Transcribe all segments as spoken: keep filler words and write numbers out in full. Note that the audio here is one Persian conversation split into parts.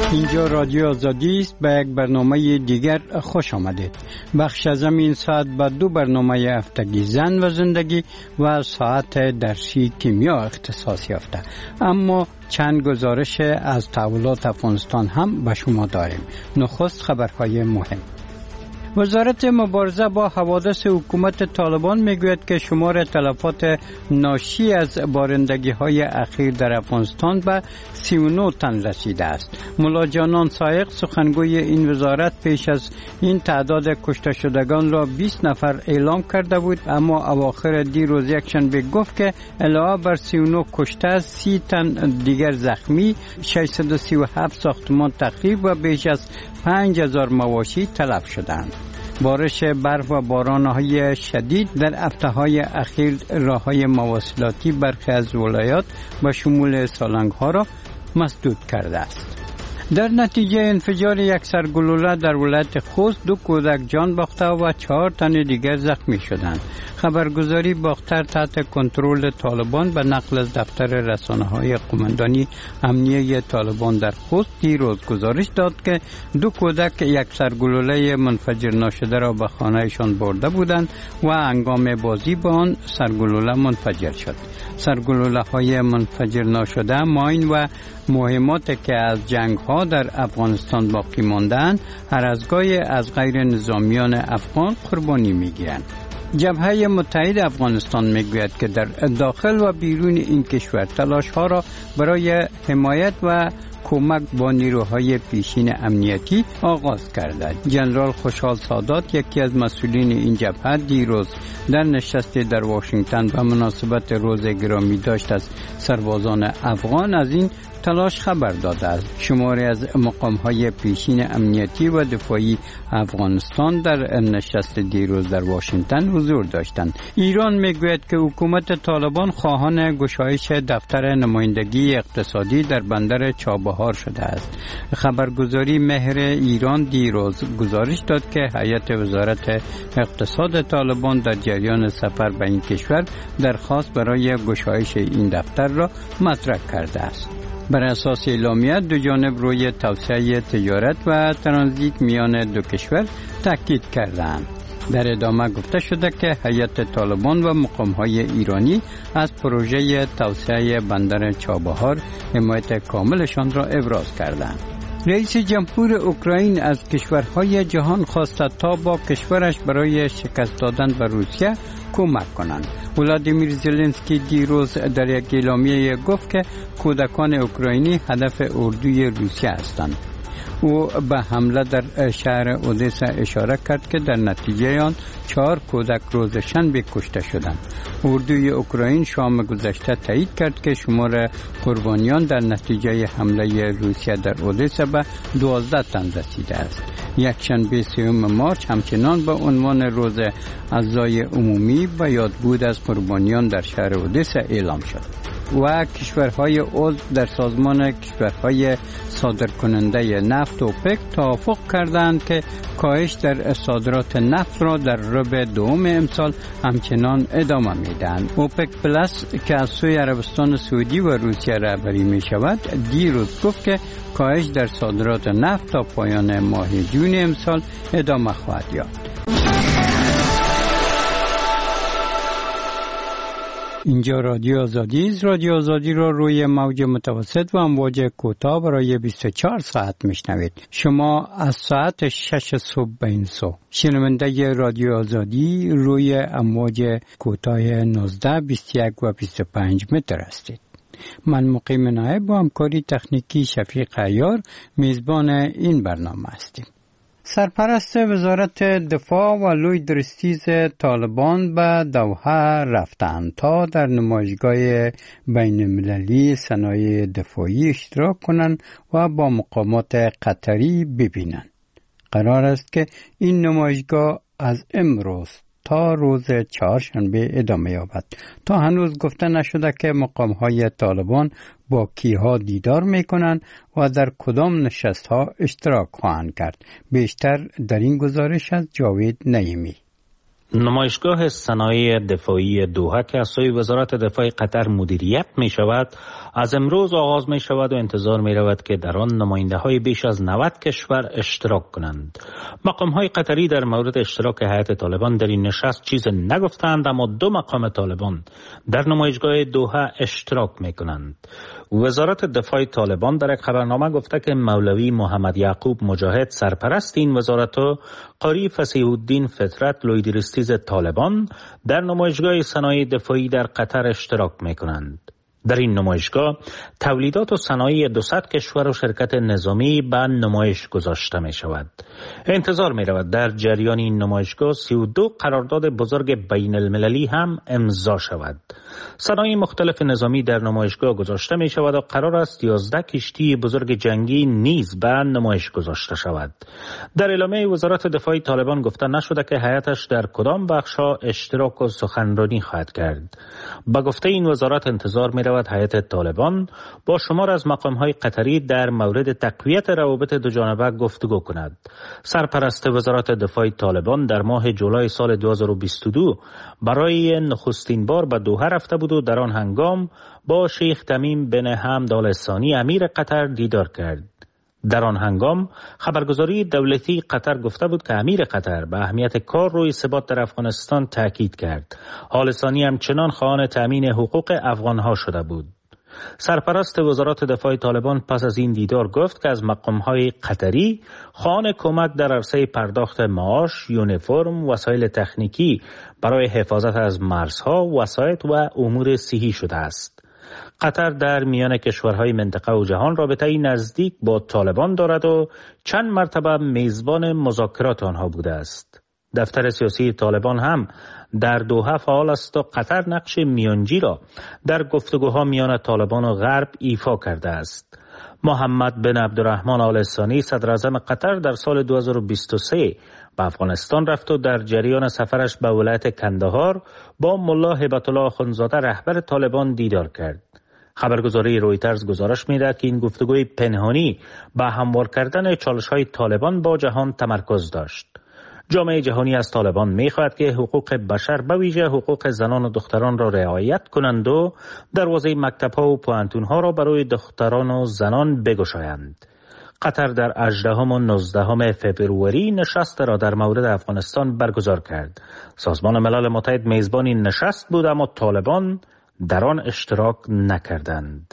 اینجا رادیو آزادی است. به یک برنامه دیگر خوش آمدید. بخش از این ساعت با دو برنامه هفتگی زن و زندگی و ساعت درسی کیمیا اختصاص یافته، اما چند گزارش از تحولات افغانستان هم به شما داریم. نخست خبرهای مهم. وزارت مبارزه با حوادث حکومت طالبان میگوید که شمار تلفات ناشی از بارندگی های اخیر در افغانستان به سی و نه تن رسیده است. ملا جانان سایق سخنگوی این وزارت پیش از این تعداد کشته شدگان را بیست نفر اعلام کرده بود، اما اواخر دیروز یکشنبه گفت که علاوه بر سی و نه کشته سی تن دیگر زخمی، ششصد و سی و هفت ساختمان تخریب و بیش از پنج هزار مواشی تلف شدند. بارش برف و باران‌های شدید در هفته‌های اخیر راه‌های مواصلاتی برخی از ولایات به شمول سالنگ‌ها را مسدود کرده است. در نتیجه انفجار یک سرگلوله در ولایت خوست دو کودک جان باخته و چهار تن دیگر زخمی شدند. خبرگزاری باختر تحت کنترل طالبان به نقل از دفتر رسانه‌های قماندانی امنیه طالبان در خوست دیروز گزارش داد که دو کودک یک سرگلوله منفجر ناشده را به خانهشان برده بودند و هنگام بازی با آن سرگلوله منفجر شد. سرگلوله‌های منفجر ناشده ماین و مهمات که از جنگ‌ها در افغانستان باقی ماندند هر از گاهی از غیر نظامیان افغان قربانی می‌گیرند. جبهه متحد افغانستان میگوید که در داخل و بیرون این کشور تلاش‌ها را برای حمایت و کمک با نیروهای پیشین امنیتی آغاز کرده. جنرال خوشحال سادات یکی از مسئولین این جبهه دیروز در نشستی در واشنگتن به مناسبت روز گرامی داشت از سربازان افغان از این تلاش خبر داده است. شماری از مقام‌های پیشین امنیتی و دفاعی افغانستان در نشست دیروز در واشنگتن حضور داشتند. ایران میگوید که حکومت طالبان خواهان گشایش دفتر نمایندگی اقتصادی در بندر چابهار شده است. خبرگزاری مهر ایران دیروز گزارش داد که هیئت وزارت اقتصاد طالبان در جریان سفر به این کشور درخواست برای گشایش این دفتر را مطرح کرده است. بر اساس اعلامیه دو جانب روی توسعه تجارت و ترانزیت میان دو کشور تاکید کردند. در ادامه گفته شده که هیئت طالبان و مقام‌های ایرانی از پروژه توسعه بندر چابهار حمایت کاملشان را ابراز کردند. رئیس جمهور اوکراین از کشورهای جهان خواسته تا با کشورش برای شکست دادن به روسیه کمک کنند. ولادیمیر زلنسکی دیروز در یک اعلامیه گفت که کودکان اوکراینی هدف اردوی روسیه هستند. او به حمله در شهر اودسا اشاره کرد که در نتیجه آن چهار کودک روز شنبه کشته شدند. اردوی اوکراین شام گذشته تایید کرد که شمار قربانیان در نتیجه حمله روسیه در اودسا به دوازده تن رسیده است. یک شنبه سوم مارچ همچنان به عنوان روز عزای عمومی به یادبود از قربانیان در شهر اودسا اعلام شد. و کشورهای عضو در سازمان کشورهای صادرکننده نفت اوپک توافق کردند که کاهش در صادرات نفت را در ربع دوم امسال همچنان ادامه میدهند. اوپک پلاس که از سوی عربستان سعودی و روسیه رهبری می شود دیروز گفت که کاهش در صادرات نفت تا پایان ماه جون امسال ادامه خواهد یافت. اینجا رادیو آزادی است. رادیو آزادی را روی موج متوسط و امواج کوتاه برای بیست و چهار ساعت میشنوید. شما از ساعت شش صبح به این سو شنونده رادیو آزادی روی امواج کوتاه نوزده، بیست و یک و بیست و پنج متر هستید. من مقیم نایب با همکاری تکنیکی شفیق عیار میزبان این برنامه هستیم. سرپرست وزارت دفاع و لوی درستیز طالبان به دوحه رفتند تا در نمایشگاه بین المللی صنایع دفاعی اشتراک کنند و با مقامات قطری ببینند. قرار است که این نمایشگاه از امروز تا روز چهارشنبه ادامه یابد. تا هنوز گفته نشده که مقام‌های طالبان با کیها دیدار می‌کنند و در کدام نشست‌ها اشتراک خواهند کرد. بیشتر در این گزارش از جاوید نعیمی. نمایشگاه صنایع دفاعی دوحه که از سوی وزارت دفاع قطر مدیریت می شود از امروز آغاز می شود و انتظار می رود که در آن نماینده های بیش از نود کشور اشتراک کنند. مقام های قطری در مورد اشتراک هیئت طالبان در این نشست چیز نگفتند، اما دو مقام طالبان در نمایشگاه دوحه اشتراک می کنند. وزارت دفاع طالبان در یک خبرنامه گفته که مولوی محمد یعقوب مجاهد سرپرست این وزارت و قاری فصیح الدین فطرت لویدریستیز طالبان در نمایشگاه صنایع دفاعی در قطر اشتراک می کنند. در این نمایشگاه تولیدات و صنایع دوصد کشور و شرکت نظامی به نمایش گذاشته می شود. انتظار می رود در جریان این نمایشگاه سی و دو قرارداد بزرگ بین المللی هم امضا شود. صنایع مختلف نظامی در نمایشگاه گذاشته می شود و قرار است یازده کشتی بزرگ جنگی نیز به نمایش گذاشته شود. در اعلامیه وزارت دفاع طالبان گفته نشده که هیئتش در کدام بخش‌ها اشتراک و سخنرانی خواهد کرد. با گفته این وزارت انتظار می رود هیئت طالبان با شمار از مقام‌های قطری در مورد تقویت روابط دو جانبه گفتگو کند. سرپرست وزارت دفاع طالبان در ماه جولای سال دو هزار و بیست و دو برای نخستین بار به دوحه رفته بود و در آن هنگام با شیخ تمیم بن حمد آل ثانی امیر قطر دیدار کرد. در آن هنگام خبرگزاری دولتی قطر گفته بود که امیر قطر به اهمیت کار روی ثبات در افغانستان تاکید کرد. آل ثانی همچنان خواهان تامین حقوق افغانها شده بود. سرپرست وزارت دفاع طالبان پس از این دیدار گفت که از مقام‌های قطری خواهان کمک در عرصه پرداخت معاش، یونیفرم، وسایل تکنیکی برای حفاظت از مرزها، وسایط و امور صحی شده است. قطر در میان کشورهای منطقه و جهان رابطه‌ای نزدیک با طالبان دارد و چند مرتبه میزبان مذاکرات آنها بوده است. دفتر سیاسی طالبان هم در دوحه فعال است و قطر نقش میانجی را در گفتگوها میان طالبان و غرب ایفا کرده است. محمد بن عبدالرحمن آل ثانی صدر اعظم قطر در سال دو هزار و بیست و سه به افغانستان رفت و در جریان سفرش به ولایت کندهار با ملا هیبت الله اخندزاده رهبر طالبان دیدار کرد. خبرگزاری رویترز گزارش می‌دهد که این گفتگوی پنهانی به هموار کردن چالش‌های طالبان با جهان تمرکز داشت. جامعه جهانی از طالبان می‌خواهد که حقوق بشر به ویژه حقوق زنان و دختران را رعایت کنند و دروازه مکتب‌ها و پوهنتون‌ها را برای دختران و زنان بگشایند. قطر در هجدهم و نوزدهم فوریه نشست را در مورد افغانستان برگزار کرد. سازمان ملل متحد میزبان این نشست بود اما طالبان در آن اشتراک نکردند.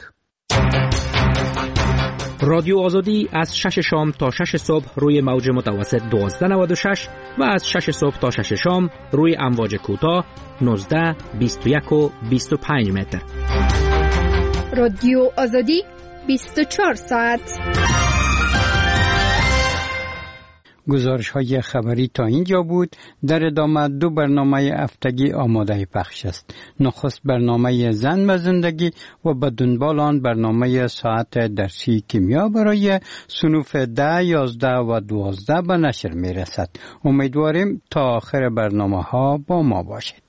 رادیو آزادی از شش شام تا شش صبح روی موج متوسط دوازده نود و شش و از شش صبح تا شش شام روی امواج کوتاه نوزده، بیست و یک و بیست و پنج متر. رادیو آزادی بیست و چهار ساعت. گزارش های خبری تا اینجا بود. در ادامه دو برنامه هفتگی آماده پخش است. نخست برنامه زن و زندگی و به دنبال آن برنامه ساعت درسی کیمیا برای صنوف ده، یازده و دوازده به نشر می رسد. امیدواریم تا آخر برنامه ها با ما باشید.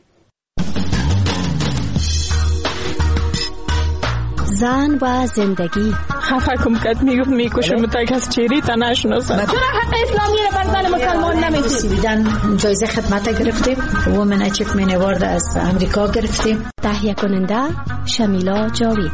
زن و زندگی. خفه کم کت میگفت میکشم تا کس چیری تا نشناسم. چرا حق اسلامی رو بر زن مسلمان نمیدید؟ بیدن جایزه خدمت گرفتیم. وومن اچیومنت اوارد از امریکا گرفتیم. تهیه کننده شمیلا جاوید.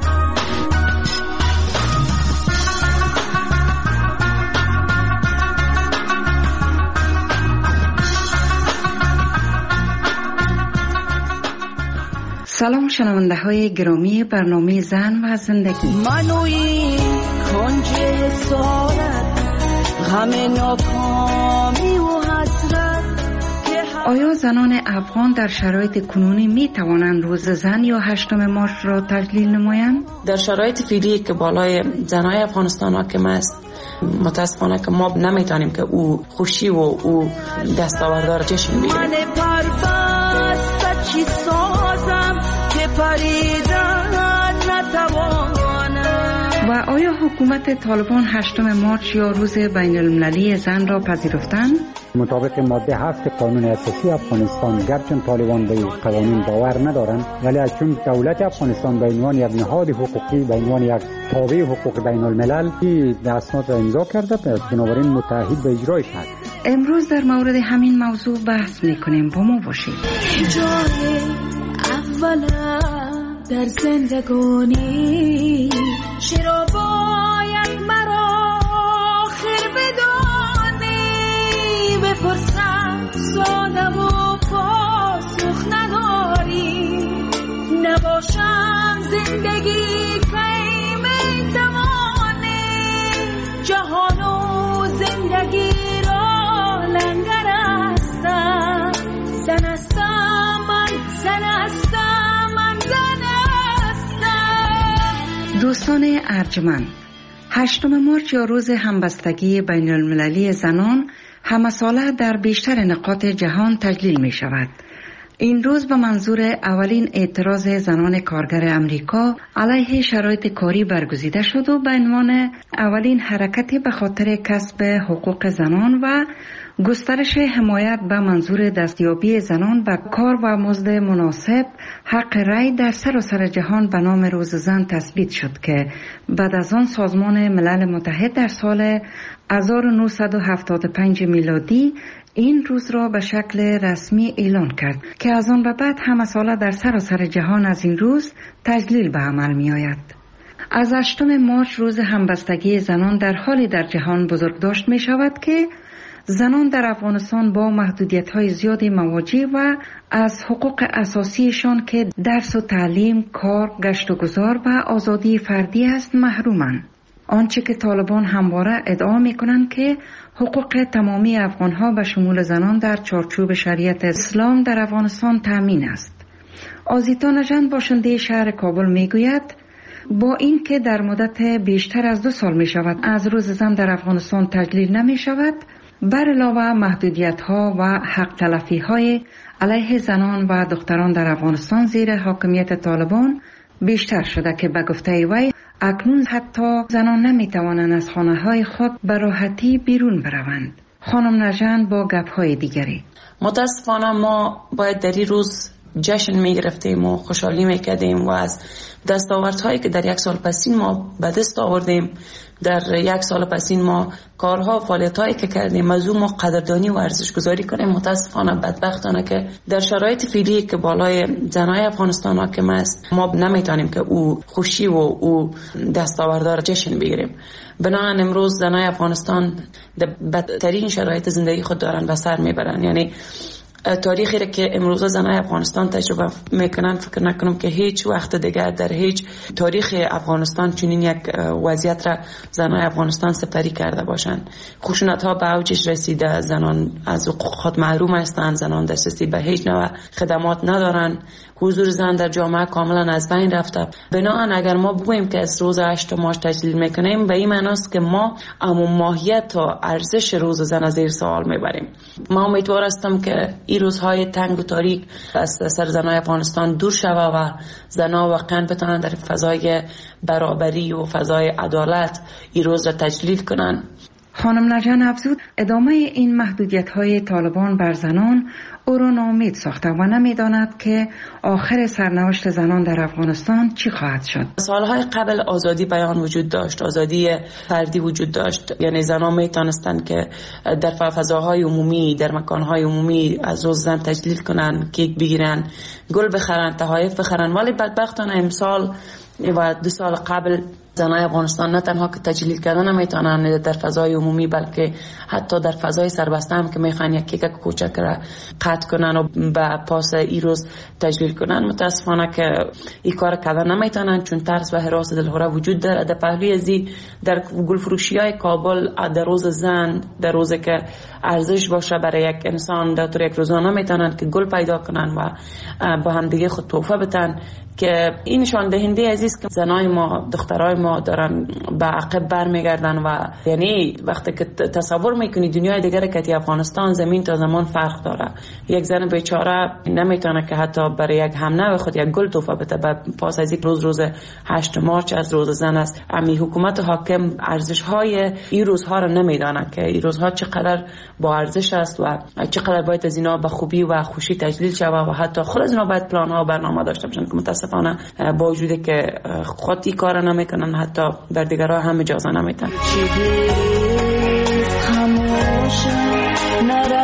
سلام شنونده های گرامی برنامه زن و زندگی. منوی کنج سارت غم ناکامی و حسرت. آیا زنان افغان در شرایط کنونی می توانند روز زن یا هشتم مارچ را تجلیل نمایند؟ در شرایط فعلی که بالای زنای افغانستان حاکم است متاسفانه که ما نمیتونیم که او خوشی و او دستاوردار جشن بگیریم. من پربست چی سازم که پریدن نتوانم. و آیا حکومت طالبان هشتم مارچ یا روز بین المللی زن را پذیرفتند؟ مطابق ماده هفت قانون اساسی افغانستان، گرچه طالبان به قوانین باور ندارند، ولی چون دولت افغانستان به عنوان یک نهاد حقوقی، به عنوان یک تابع حقوق بین الملل این اسناد را امضا کرده، بنابراین متعهد به اجرایش هست. امروز در مورد همین موضوع بحث میکنیم، با ما باشید. جای اولا در زندگانی چرا باید مرا آخر بدانی؟ بپرسم ساده و پاسخ نداری، نباشم زندگی که میتوانی جهان و زندگی را لنگر هستم. زن هستم من، زن هستم من، زن هستم. دوستان ارجمند، هشتم مارچ یا روز همبستگی بین المللی زنان همه ساله در بیشتر نقاط جهان تجلیل می شود. این روز به منظور اولین اعتراض زنان کارگر امریکا علیه شرایط کاری برگزیده شد و به عنوان اولین حرکتی به خاطر کسب حقوق زنان و گسترش حمایت به منظور دستیابی زنان به کار و مزد مناسب حق رأی در سراسر جهان به نام روز زن تثبیت شد که بعد از آن سازمان ملل متحد در سال هزار و نهصد و هفتاد و پنج میلادی این روز را به شکل رسمی اعلان کرد که از آن به بعد همه ساله در سراسر جهان از این روز تجلیل به عمل می آید. از هشتم مارچ روز همبستگی زنان در حالی در جهان بزرگ داشت می شود که زنان در افغانستان با محدودیت‌های زیادی مواجه و از حقوق اساسیشان که درس و تعلیم، کار، گشت و گذار و آزادی فردی است محرومند. آنچه که طالبان همواره ادعا می‌کنند که حقوق تمامی افغان‌ها به شمول زنان در چارچوب شریعت اسلام در افغانستان تامین است. آزیتا نژند باشنده شهر کابل می‌گوید با این که در مدت بیشتر از دو سال می‌شود از روز زن در افغانستان تجلیل نمی‌شود، بر علاوه محدودیت‌ها و حق تلفی‌های علیه زنان و دختران در افغانستان زیر حاکمیت طالبان بیشتر شده که به گفته وی اکنون حتی زنان نمی‌توانند از خانه‌های خود به راحتی بیرون بروند. خانم نژند با گپ‌های دیگری: متاسفانه ما باید در این روز جشن می‌گرفتیم و خوشحالی می‌کردیم و از دستاوردهایی که در یک سال پسین ما به دست آوردیم، در یک سال پسین ما کارها و فعالیت‌هایی که کردیم از اون ما قدردانی و ارزش‌گذاری کنیم. متاسفانه بدبختانه که در شرایط فعلی که بالای زنای افغانستان حاکم است ما نمیتونیم که او خوشی و او دستاوردها را جشن بگیریم. بنابراین امروز زنای افغانستان در بدترین شرایط زندگی خود دارن و سر میبرن. یعنی تاریخی را که امروز زنای افغانستان تجربه میکنن فکر نکنم که هیچ وقت دیگر در هیچ تاریخ افغانستان چنین یک وضعیت را زنای افغانستان سپری کرده باشند. خشونت ها به اوجش رسیده، زنان از حقوق خود محروم هستند، زنان دسترسی به هیچ نوع خدمات ندارند، حضور زن در جامعه کاملا از بین رفته. بنابراین اگر ما بگوییم که از روز هشتم مارچ تجلیل میکنیم به این معنی است که ما اما ماهیت و ارزش روز زن از زیر سوال میبریم. ما امیدوار هستم که این روزهای تنگ و تاریک از سر زنای افغانستان دور شوه و زنها واقعا بتونن در فضای برابری و فضای عدالت این روز را تجلیل کنن. خانم نژند افزود ادامه این محدودیت‌های طالبان بر زنان او را ناامید ساخته و نمی‌داند که آخر سرنوشت زنان در افغانستان چی خواهد شد. سالهای قبل آزادی بیان وجود داشت، آزادی فردی وجود داشت، یعنی زنان میتونستند که در فضاهای عمومی، در مکانهای عمومی از روز زن تجلیل کنن، کیک بگیرن، گل بخرن، تحایف بخرن. ولی بدبختانه امسال و دو سال قبل زنای افغانستان نه تنها که تجلیل کردن نمیتونن در فضای عمومی بلکه حتی در فضای سربسته هم که میخوان یک کیک کوچک را قطع کنن و به پاس این روز تجلیل کنن. متاسفانه که این کار کردن نمیتونن چون ترس و هراس دلهوره وجود داره. در پهلوی ازی در گلفروشی های کابل در روز زن، در روزی که ارزش باشه برای یک انسان در طور یک روزانه میتونن که گل پیدا کنن و با هم دیگه خود تحفه بدن که این نشان دهنده عزیز که زنای ما، دخترای ما دارن به عقب برمیگردن و یعنی وقتی که تصور میکنی دنیای دیگر که افغانستان زمین تا زمان فرق داره. یک زن بیچاره نمیتونه که حتی برای یک همنوع خود یک گل تحفه بده. پس از یک روز روز هشت مارچ از روز زن است. امی حکومت حاکم ارزش های این روزها را نمیدانه که این روزها چقدر با ارزش است و چقدر باید از اینا به خوبی و خوشی تجلیل شود و حتی خود از اینا باید پلان ها و برنامه داشته باشن که متاسفانه با وجودی که خود این کار نمیکنن حتی بر دیگرها هم اجازه نمیدن.